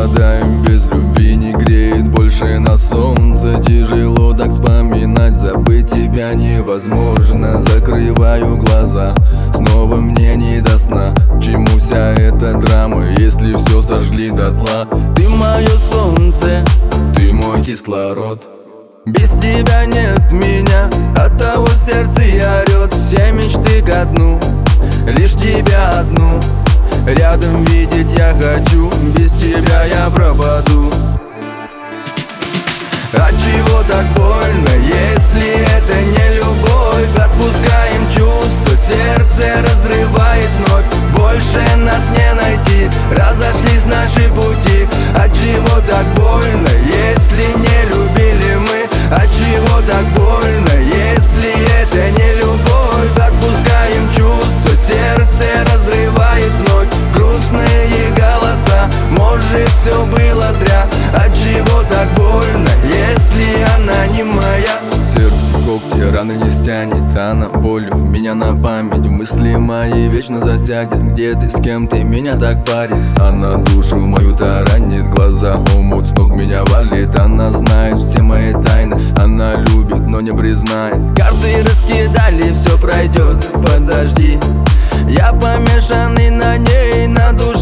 Пропадаем без любви, не греет больше на солнце. Тяжело так вспоминать, забыть тебя невозможно. Закрываю глаза, снова мне не до сна. К чему вся эта драма, если все сожгли дотла? Ты мое солнце, ты мой кислород. Без тебя нет меня, оттого сердце и орет. Все мечты ко дну, лишь тебя одну рядом видеть я хочу. Без тебя я пропаду. Отчего так больно, если это не любовь? Отпускаем чувства, сердце разрывает вновь. Больше нас не найти, разошлись наши пути. Отчего так больно, если не любили мы? Отчего так больно, если это не любовь? Отпускаем чувства, сердце разрывает вновь. Грустные голоса, может все было зря. Отчего так больно, если она не моя? Сердце когти, раны не стянет, она болью меня на память. В мысли мои вечно засядет, где ты, с кем ты меня так парит. Она душу мою таранит, глаза умут, с ног меня валит. Она знает все мои тайны, она любит, но не признает. Карты раскидали, все пройдет, подожди. Я помешанный на ней, на душе